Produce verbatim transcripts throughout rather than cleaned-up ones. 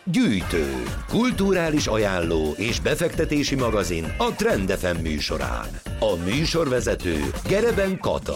Gyűjtő, kulturális ajánló és befektetési magazin a Trend ef em műsorán. A műsorvezető Gereben Kata.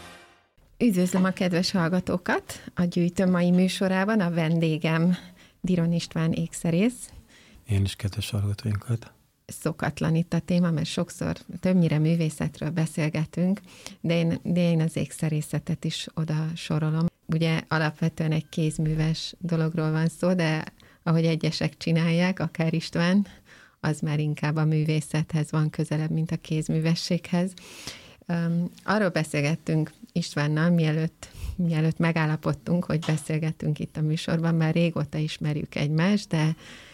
Üdvözlöm a kedves hallgatókat! A Gyűjtő mai műsorában a vendégem Diron István ékszerész. Én is kedves hallgatóinkat. Szokatlan itt a téma, mert sokszor többnyire művészetről beszélgetünk, de én, de én az ékszerészetet is oda sorolom. Ugye alapvetően egy kézműves dologról van szó, de ahogy egyesek csinálják, akár István, az már inkább a művészethez van közelebb, mint a kézművességhez. Um, arról beszélgettünk Istvánnal, mielőtt, mielőtt megállapodtunk, hogy beszélgettünk itt a műsorban, már régóta ismerjük egymást, de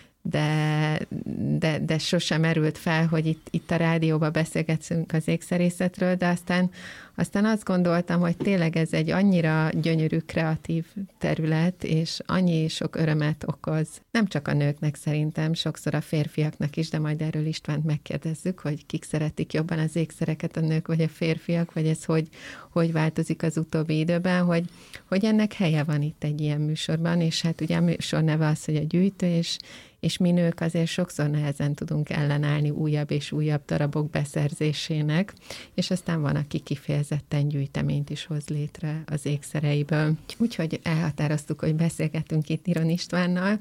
De, de, de sosem merült fel, hogy itt, itt a rádióban beszélgetünk az ékszerészetről, de aztán, aztán azt gondoltam, hogy tényleg ez egy annyira gyönyörű, kreatív terület, és annyi sok örömet okoz. Nem csak a nőknek szerintem, sokszor a férfiaknak is, de majd erről Istvánt megkérdezzük, hogy kik szeretik jobban az ékszereket, a nők vagy a férfiak, vagy ez hogy, hogy változik az utóbbi időben, hogy, hogy ennek helye van itt egy ilyen műsorban, és hát ugye a műsor neve az, hogy a Gyűjtő, és és mi nők azért sokszor nehezen tudunk ellenállni újabb és újabb darabok beszerzésének, és aztán van, aki kifejezetten gyűjteményt is hoz létre az ékszereiből. Úgyhogy elhatároztuk, hogy beszélgetünk itt Diron Istvánnal,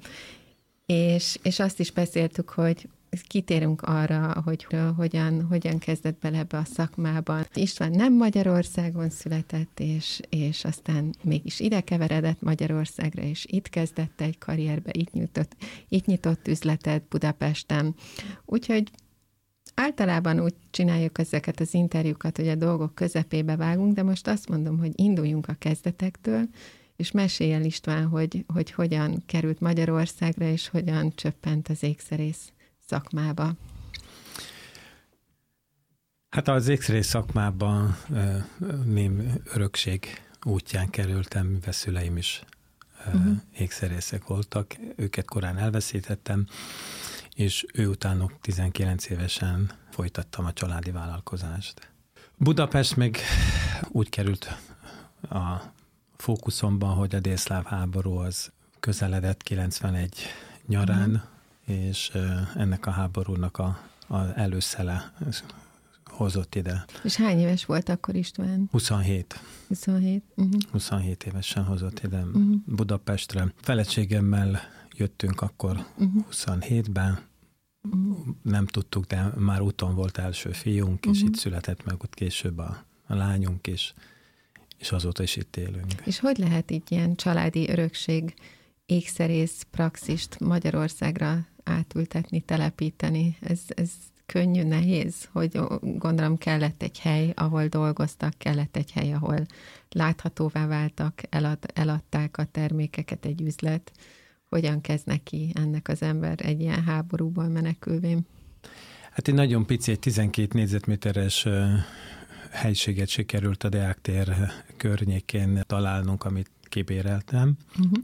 és, és azt is beszéltük, hogy kitérünk arra, hogy hogyan, hogyan kezdett bele ebbe a szakmában. István nem Magyarországon született, és, és aztán mégis ide keveredett Magyarországra, és itt kezdett egy karrierbe, itt nyitott, itt nyitott üzletet Budapesten. Úgyhogy általában úgy csináljuk ezeket az interjúkat, hogy a dolgok közepébe vágunk, de most azt mondom, hogy induljunk a kezdetektől, és mesélj el István, hogy, hogy hogyan került Magyarországra, és hogyan csöppent az ékszerész szakmába. Hát az ékszerész szakmában ném örökség útján kerültem, mivel szüleim is uh-huh. ékszerészek voltak. Őket korán elveszítettem, és ő utánok tizenkilenc évesen folytattam a családi vállalkozást. Budapest meg úgy került a fókuszomban, hogy a délszláv háború az közeledett kilencvenegy nyarán, uh-huh. és ennek a háborúnak a, a előszele hozott ide. És hány éves volt akkor István? huszonhét. huszonhét. Uh-huh. huszonhét évesen hozott ide uh-huh. Budapestre. Feleségemmel jöttünk akkor uh-huh. huszonhétben. Uh-huh. Nem tudtuk, de már úton volt első fiunk, uh-huh. és itt született meg ott később a, a lányunk is, és azóta is itt élünk. És hogy lehet így ilyen családi örökség ékszerész praxist Magyarországra átültetni, telepíteni? Ez, ez könnyű, nehéz? Hogy gondolom kellett egy hely, ahol dolgoztak, kellett egy hely, ahol láthatóvá váltak, elad, eladták a termékeket, egy üzlet. Hogyan kezd neki ennek az ember egy ilyen háborúból menekülvén? Hát egy nagyon pici, egy tizenkét négyzetméteres helységet sikerült a Deák tér környékén találnunk, amit kibéreltem. Uh-huh.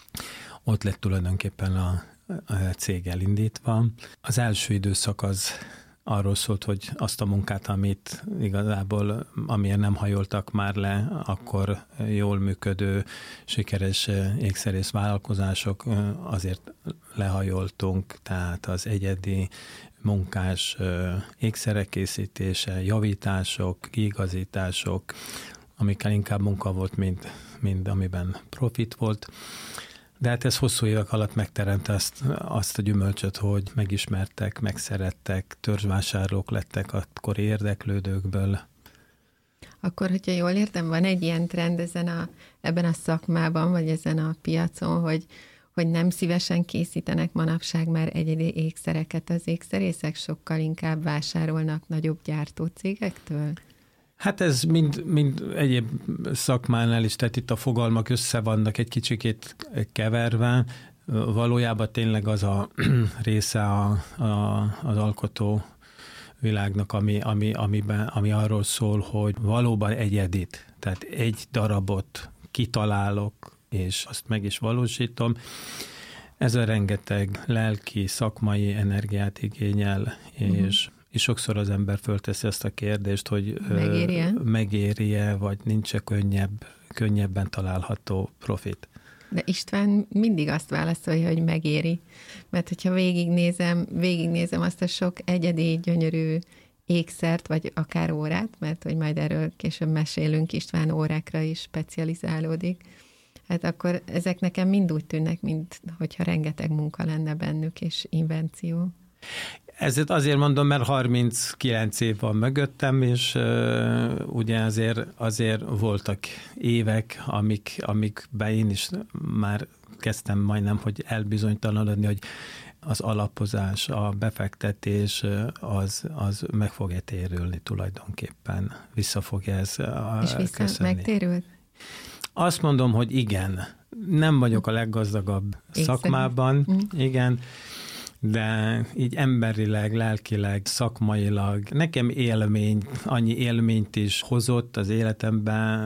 Ott lett tulajdonképpen a, a cég elindítva. Az első időszak az arról szólt, hogy azt a munkát, amit igazából, amilyen nem hajoltak már le, akkor jól működő, sikeres ékszerész vállalkozások, azért lehajoltunk, tehát az egyedi munkás ékszerek készítése, javítások, kiigazítások, amikkel inkább munka volt, mint, mint amiben profit volt. De hát ez hosszú évek alatt megteremte azt, azt a gyümölcsöt, hogy megismertek, megszerettek, törzsvásárlók lettek akkori érdeklődőkből. Akkor, hogyha jól értem, van egy ilyen trend ezen a, ebben a szakmában, vagy ezen a piacon, hogy, hogy nem szívesen készítenek manapság már egyedi ékszereket az ékszerészek, sokkal inkább vásárolnak nagyobb gyártócégektől? Hát ez mind, mind egyéb szakmánál is, tehát itt a fogalmak össze vannak egy kicsikét keverve. Valójában tényleg az a része a, a, az alkotó világnak, ami, ami, amiben, ami arról szól, hogy valóban egyedit, tehát egy darabot kitalálok, és azt meg is valósítom. Ez a rengeteg lelki, szakmai energiát igényel, és uh-huh. és sokszor az ember fölteszi azt a kérdést, hogy megéri-e, megéri-e vagy nincs-e könnyebb, könnyebben található profit. De István mindig azt válaszolja, hogy megéri. Mert hogyha végignézem, végignézem azt a sok egyedi, gyönyörű ékszert, vagy akár órát, mert hogy majd erről később mesélünk, István órákra is specializálódik, hát akkor ezek nekem mind úgy tűnnek, mint hogyha rengeteg munka lenne bennük, és invenció. Ezért azért mondom, mert harminckilenc év van mögöttem, és uh, ugye azért, azért voltak évek, amik, amikben én is már kezdtem majdnem, hogy elbizonytalanodni, hogy az alapozás, a befektetés az, az meg fogja térülni tulajdonképpen. Vissza fogja ez És vissza köszönni. megtérült? Azt mondom, hogy igen. Nem vagyok a leggazdagabb Észre. szakmában, mm. igen, de így emberileg, lelkileg, szakmailag nekem élmény, annyi élményt is hozott az életemben,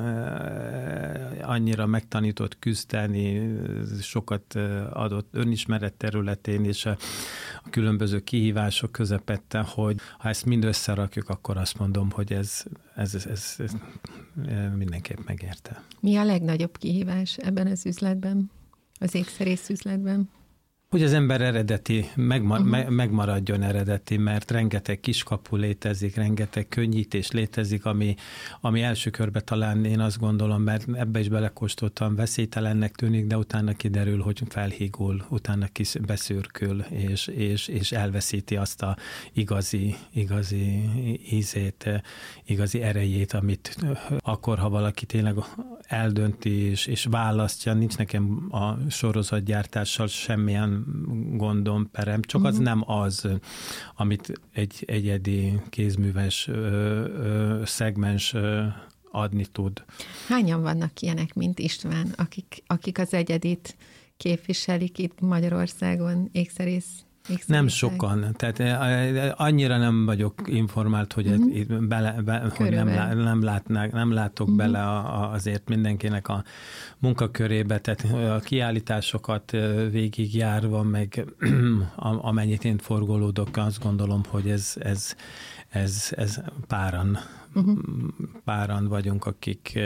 annyira megtanított küzdeni, sokat adott önismeret területén és a különböző kihívások közepette, hogy ha ezt mind összerakjuk, akkor azt mondom, hogy ez, ez, ez, ez, ez mindenképp megérte. Mi a legnagyobb kihívás ebben az üzletben, az ékszerész üzletben? Hogy az ember eredeti, megmar- uh-huh. me- megmaradjon eredeti, mert rengeteg kiskapu létezik, rengeteg könnyítés létezik, ami, ami első körben talán én azt gondolom, mert ebbe is belekóstoltam, veszélytelennek tűnik, de utána kiderül, hogy felhígul, utána kis beszürkül, és, és, és elveszíti azt a igazi, igazi ízét, igazi erejét, amit akkor, ha valaki tényleg eldönti és, és választja, nincs nekem a sorozatgyártással semmilyen gondom, perem, csak az uh-huh. nem az, amit egy egyedi kézműves ö, ö, szegmens ö, adni tud. Hányan vannak ilyenek, mint István, akik, akik az egyedit képviselik itt Magyarországon, ékszerész? Nem sokan, tehát annyira nem vagyok informált, hogy, uh-huh. itt bele, be, hogy nem, nem, látnák, nem látok uh-huh. bele a, a, azért mindenkinek a munkakörébe, tehát a kiállításokat végigjárva, meg amennyit én forgolódok, azt gondolom, hogy ez, ez, ez, ez páran, uh-huh. páran vagyunk, akik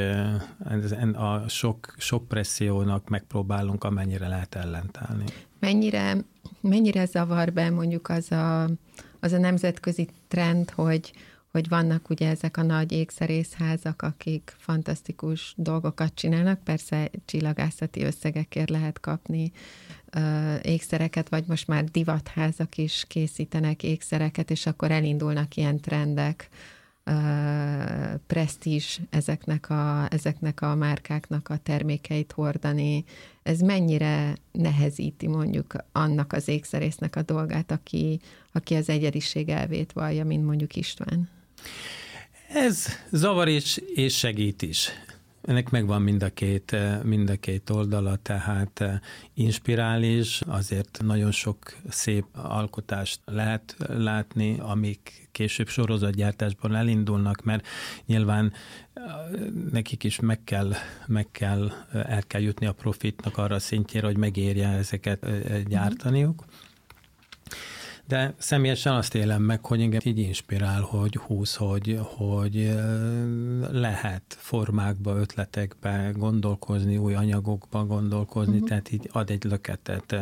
a sok, sok pressziónak megpróbálunk amennyire lehet ellentállni. Mennyire, mennyire zavar be mondjuk az a, az a nemzetközi trend, hogy, hogy vannak ugye ezek a nagy ékszerészházak, akik fantasztikus dolgokat csinálnak, persze csillagászati összegekért lehet kapni uh, ékszereket, vagy most már divatházak is készítenek ékszereket, és akkor elindulnak ilyen trendek, Uh, presztízs ezeknek a, ezeknek a márkáknak a termékeit hordani. Ez mennyire nehezíti mondjuk annak az ékszerésznek a dolgát, aki, aki az egyediség elvét vallja, mint mondjuk István? Ez zavar is, és segít is. Ennek megvan mind a két, mind a két oldala, tehát inspirál is, azért nagyon sok szép alkotást lehet látni, amik később sorozatgyártásban elindulnak, mert nyilván nekik is meg kell, meg kell, el kell jutni a profitnak arra a szintjére, hogy megérje ezeket gyártaniuk. De személyesen azt élem meg, hogy engem így inspirál, hogy húz, hogy, hogy lehet formákba, ötletekbe gondolkozni, új anyagokba gondolkozni, uh-huh. tehát így ad egy löketet.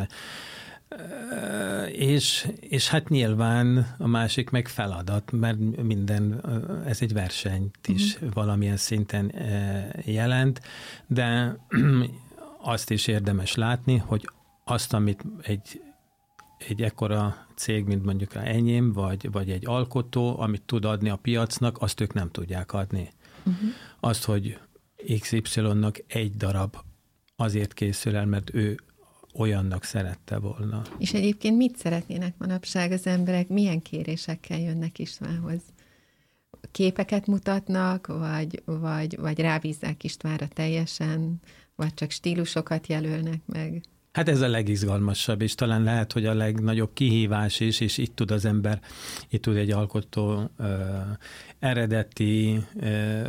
És, és hát nyilván a másik meg feladat, mert minden, ez egy versenyt is uh-huh. valamilyen szinten jelent, de azt is érdemes látni, hogy azt, amit egy egy ekkora cég, mint mondjuk enyém, vagy, vagy egy alkotó, amit tud adni a piacnak, azt ők nem tudják adni. Uh-huh. Azt, hogy iksz ipszilonnak egy darab azért készül el, mert ő olyannak szerette volna. És egyébként mit szeretnének manapság az emberek? Milyen kérésekkel jönnek Istvánhoz? Képeket mutatnak, vagy, vagy, vagy rábízzák Istvánra teljesen, vagy csak stílusokat jelölnek meg? Hát ez a legizgalmasabb, és talán lehet, hogy a legnagyobb kihívás is, és itt tud az ember, itt tud egy alkotó ö, eredeti ö,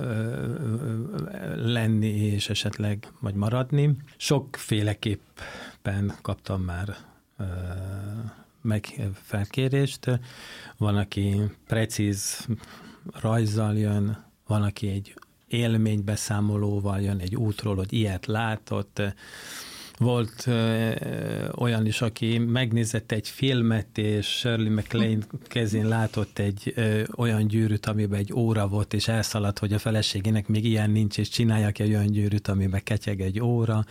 ö, lenni, és esetleg vagy maradni. Sokféleképpen kaptam már ö, meg felkérést. Van, aki precíz rajzzal jön, van, aki egy élménybeszámolóval jön egy útról, hogy ilyet látott. Volt ö, olyan is, aki megnézett egy filmet, és Shirley MacLaine kezén látott egy ö, olyan gyűrűt, amiben egy óra volt, és elszaladt, hogy a feleségének még ilyen nincs, és csináljak egy olyan gyűrűt, amiben ketyeg egy óra.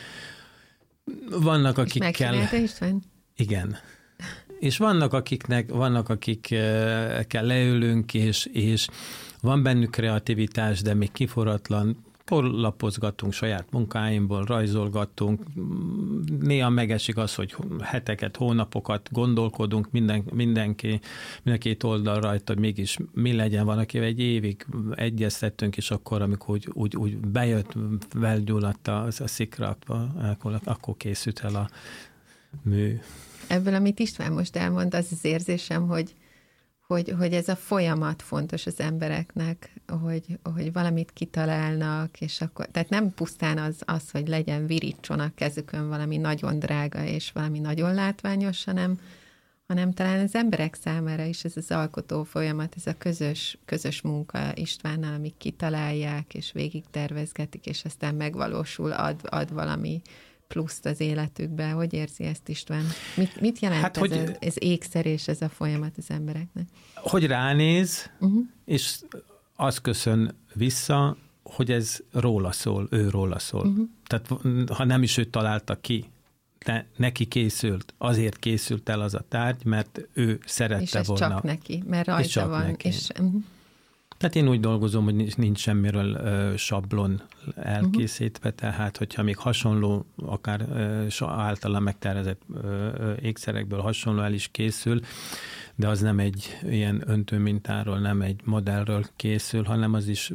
Vannak, akikkel... És megcsinálta István? Igen. És vannak, akiknek, vannak, akikkel leülünk, és, és van bennük kreativitás, de még kiforratlan, lapozgatunk saját munkáimból, rajzolgatunk, néha megesik az, hogy heteket, hónapokat gondolkodunk minden, mindenki, mindenki oldal rajta, hogy mégis mi legyen, van, akivel egy évig egyeztettünk, és akkor, amikor úgy, úgy, úgy bejött, felgyulladt a, a szikra, akkor, akkor készült el a mű. Ebből, amit István most elmond, az az érzésem, hogy, hogy, hogy ez a folyamat fontos az embereknek, hogy, hogy valamit kitalálnak, és akkor, tehát nem pusztán az, az, hogy legyen, virítson a kezükön valami nagyon drága, és valami nagyon látványos, hanem, hanem talán az emberek számára is ez az alkotó folyamat, ez a közös, közös munka Istvánnal, amik kitalálják, és végig tervezgetik, és aztán megvalósul, ad, ad valami pluszt az életükbe. Hogy érzi ezt István? Mit, mit jelent hát, ez, hogy, a, ez ékszer és ez a folyamat az embereknek? Hogy ránéz, uh-huh. és az köszön vissza, hogy ez róla szól, ő róla szól. Uh-huh. Tehát ha nem is ő találta ki, de neki készült, azért készült el az a tárgy, mert ő szerette és ez volna. csak neki, mert rajta van. Neki. És, uh-huh. Tehát én úgy dolgozom, hogy nincs, nincs semmiről uh, sablon elkészítve, uh-huh. tehát hogyha még hasonló, akár uh, általán megtervezett uh, ékszerekből hasonló el is készül, de az nem egy ilyen öntőmintáról, nem egy modellről készül, hanem az is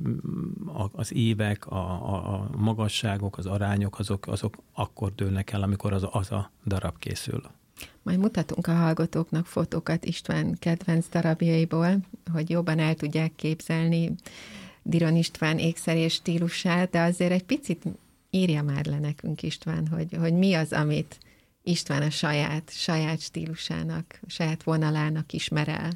az évek, a, a magasságok, az arányok, azok, azok akkor dőlnek el, amikor az, az a darab készül. Majd mutatunk a hallgatóknak fotókat István kedvenc darabjaiból, hogy jobban el tudják képzelni Diron István ékszerés stílusát, de azért egy picit írja már le nekünk István, hogy, hogy mi az, amit István a saját, saját stílusának, saját vonalának ismer el.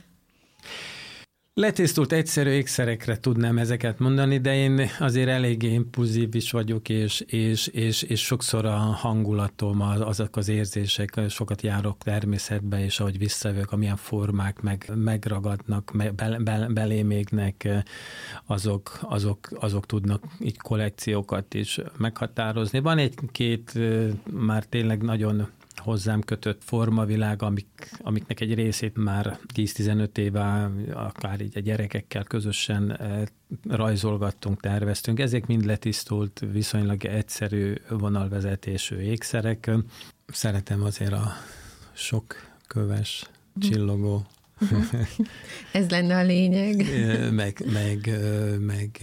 Letisztult egyszerű ékszerekre tudnám ezeket mondani, de én azért eléggé impulzív is vagyok, és, és, és, és sokszor a hangulatom, azok az érzések, sokat járok természetbe, és ahogy visszajövök, amilyen formák meg, megragadnak, meg, be, be, belém égnek, azok, azok, azok tudnak így kollekciókat is meghatározni. Van egy-két már tényleg nagyon hozzám kötött formavilág, amik, amiknek egy részét már tíz-tizenöt éve, akár így a gyerekekkel közösen rajzolgattunk, terveztünk. Ezek mind letisztult, viszonylag egyszerű vonalvezetésű ékszerek. Szeretem azért a sok köves, csillogó. Ez lenne a lényeg. meg, meg, meg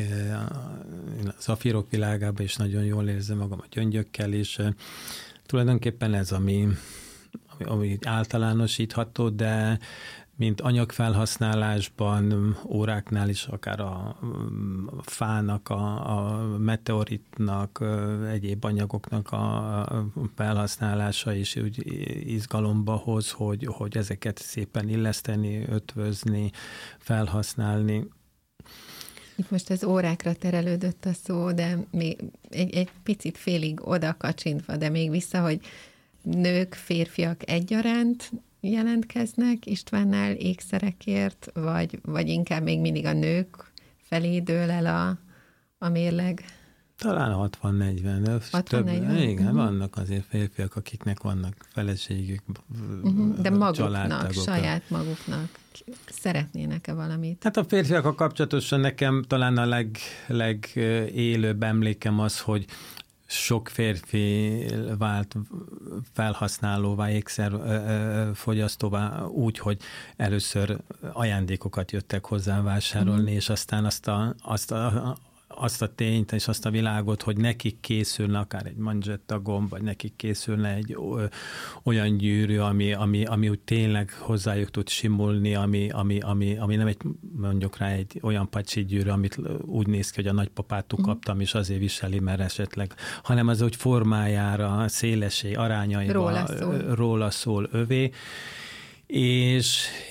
a zafírok világában is nagyon jól érzem magam, a gyöngyökkel is. Tulajdonképpen ez, ami, ami általánosítható, de mint anyagfelhasználásban, óráknál is, akár a fának, a, a meteoritnak, egyéb anyagoknak a felhasználása is úgy izgalomba hoz, hogy, hogy ezeket szépen illeszteni, ötvözni, felhasználni. Itt most az órákra terelődött a szó, de még egy, egy picit félig oda kacsintva, de még vissza, hogy nők, férfiak egyaránt jelentkeznek Istvánnál ékszerekért, vagy, vagy inkább még mindig a nők felé dől el a, a mérleg? Talán hatvan-negyven. hatvan-negyven? Igen, uh-huh. Vannak azért férfiak, akiknek vannak feleségük, uh-huh. De maguknak, családtagok. saját maguknak szeretnének-e valamit? Hát a férfiakkal kapcsolatosan nekem talán a leg, legélőbb emlékem az, hogy sok férfi vált felhasználóvá, ékszerfogyasztóvá úgy, hogy először ajándékokat jöttek hozzá vásárolni, mm. és aztán azt a, azt a azt a tényt és azt a világot, hogy nekik készülne akár egy manzsetta gomb, vagy nekik készülne egy ö, olyan gyűrű, ami, ami, ami úgy tényleg hozzájuk tud simulni, ami, ami, ami, ami nem egy, mondjuk rá egy olyan pacsi gyűrű, amit úgy néz ki, hogy a nagypapától kaptam, és azért viseli, mert esetleg, hanem az úgy formájára, szélesé, arányaiba róla szól, róla szól övé, és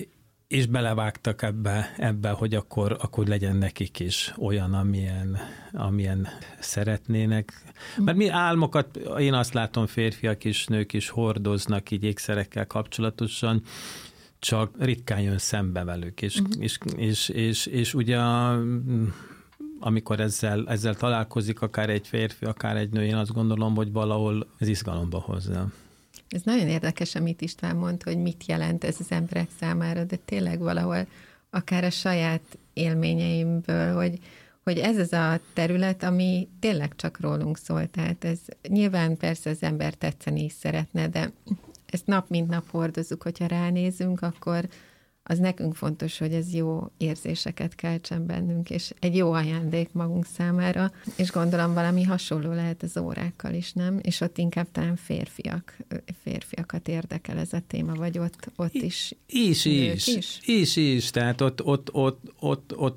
és belevágtak ebbe, ebbe hogy akkor, akkor legyen nekik is olyan, amilyen, amilyen szeretnének. Mert mi álmokat, én azt látom, férfiak is, nők is hordoznak így ékszerekkel kapcsolatosan, csak ritkán jön szembe velük. És, uh-huh. és, és, és, és ugye a, amikor ezzel, ezzel találkozik akár egy férfi, akár egy nő, én azt gondolom, hogy valahol ez izgalomba hozza. Ez nagyon érdekes, amit István mond, hogy mit jelent ez az emberek számára, de tényleg valahol akár a saját élményeimből, hogy, hogy ez az a terület, ami tényleg csak rólunk szól. Tehát ez nyilván persze az ember tetszeni is szeretne, de ezt nap mint nap hordozzuk, hogyha ránézünk, akkor az nekünk fontos, hogy ez jó érzéseket keltsen bennünk, és egy jó ajándék magunk számára, és gondolom valami hasonló lehet az órákkal is, nem? És ott inkább talán férfiak, férfiakat érdekel ez a téma, vagy ott, ott is. Is, is, is. Is, is. Tehát ott, ott, ott, ott, ott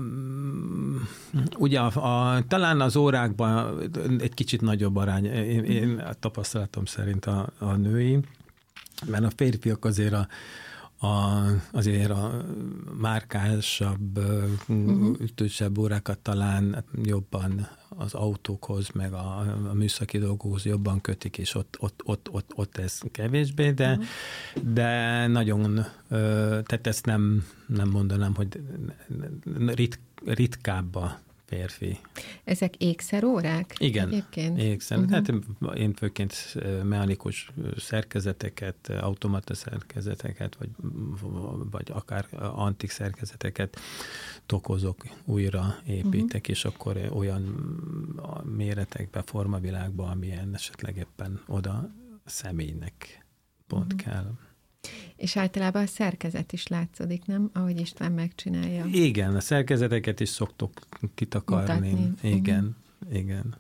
ugye a, a, talán az órákban egy kicsit nagyobb arány, én, én a tapasztalatom szerint a, a női, mert a férfiak azért a A, azért a márkásabb, uh-huh. ütősebb órákat talán jobban az autókhoz, meg a, a műszaki dolgokhoz jobban kötik, és ott, ott, ott, ott, ott ez kevésbé, de, uh-huh. de nagyon, tehát ezt nem, nem mondanám, hogy rit, ritkább a férfi. Ezek ékszerórák? Igen, egyébként? ékszer. Uh-huh. Hát én főként mechanikus szerkezeteket, automata szerkezeteket, vagy, vagy akár antik szerkezeteket tokozok, újra építek, uh-huh. és akkor olyan méretekbe, formavilágba, amilyen esetleg éppen oda a személynek pont uh-huh. kell. És általában a szerkezet is látszódik, nem? Ahogy István megcsinálja. Igen, a szerkezeteket is szoktuk kitakarni. Mutatni. Igen, uh-huh. igen.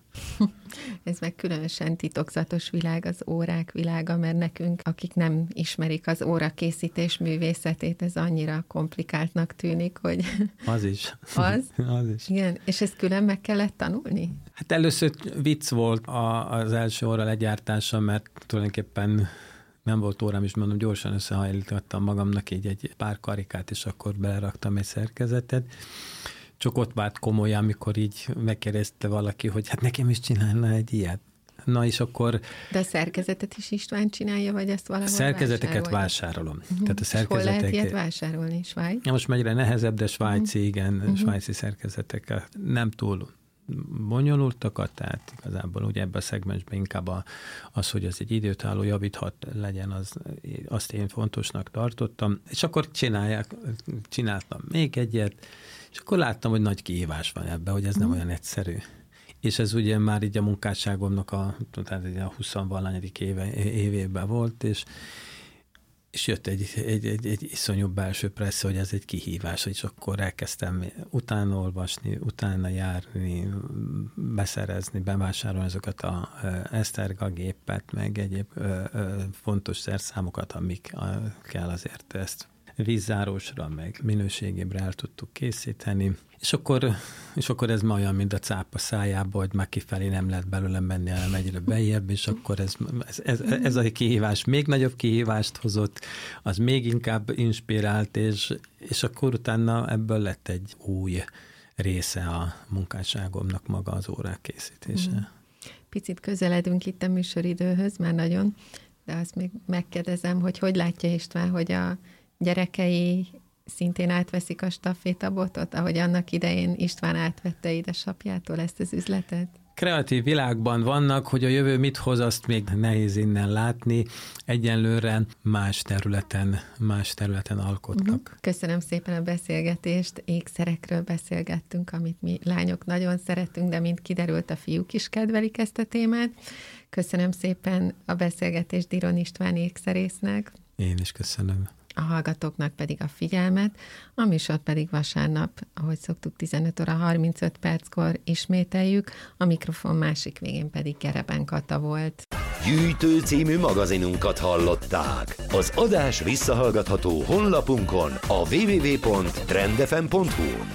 Ez meg különösen titokzatos világ, az órák világa, mert nekünk, akik nem ismerik az órakészítés művészetét, ez annyira komplikáltnak tűnik, hogy... Az is. Az? Az is. Igen, és ezt külön meg kellett tanulni? Hát először vicc volt a, az első óra legyártása, mert tulajdonképpen nem volt órám, is mondom, gyorsan összehajlítottam magamnak így egy pár karikát, és akkor beleraktam egy szerkezetet. Csak ott vált komolyan, amikor így megkérdezte valaki, hogy hát nekem is csinálna egy ilyet. Na és akkor... De a szerkezetet is István csinálja, vagy ezt valahol szerkezeteket vásárolja? vásárolom. Uh-huh. Tehát a szerkezetek... Hol lehet ilyet vásárolni? Svájc? Ja, most egyre nehezebb, de svájci, uh-huh. igen, uh-huh. svájci szerkezeteket nem túl bonyolultakat, tehát igazából ugye ebben a szegmensben inkább a, az, hogy az egy időtálló javíthat legyen, az, azt én fontosnak tartottam, és akkor csinálják, csináltam még egyet, és akkor láttam, hogy nagy kihívás van ebben, hogy ez nem olyan egyszerű. És ez ugye már így a munkásságomnak a, tehát a huszonvalahanyadik éve, évében volt, és és jött egy, egy, egy, egy iszonyú belső pressze, hogy ez egy kihívás, és akkor elkezdtem utána olvasni, utána járni, beszerezni, bevásárolni azokat a Eszterga gépet, meg egyéb ö, ö, fontos szerszámokat, amik a, kell azért ezt vízzárósra, meg minőségébre el tudtuk készíteni. És akkor, és akkor ez ma olyan, mint a cápa szájába, hogy már kifelé nem lehet belőle menni, hanem egyre bejjebb, és akkor ez, ez, ez, ez a kihívás még nagyobb kihívást hozott, az még inkább inspirált, és, és akkor utána ebből lett egy új része a munkásságomnak maga az órák készítése. Picit közeledünk itt a műsoridőhöz, már nagyon, de azt még megkérdezem, hogy hogy látja István, hogy a gyerekei szintén átveszik a stafétabotot, ahogy annak idején István átvette édesapjától ezt az üzletet? Kreatív világban vannak, hogy a jövő mit hoz, azt még nehéz innen látni. Egyenlőre más területen, más területen alkottak. Uh-huh. Köszönöm szépen a beszélgetést. Ékszerekről beszélgettünk, amit mi lányok nagyon szeretünk, de mint kiderült, a fiúk is kedvelik ezt a témát. Köszönöm szépen a beszélgetést Diron István ékszerésznek. Én is köszönöm. A hallgatóknak pedig a figyelmet, a műsort pedig vasárnap, ahogy szoktuk, tizenöt óra harmincöt perckor ismételjük, a mikrofon másik végén pedig Gereben Kata volt. Gyűjtő című magazinunkat hallották. Az adás visszahallgatható honlapunkon, a double-u double-u double-u pont trend f m pont h u.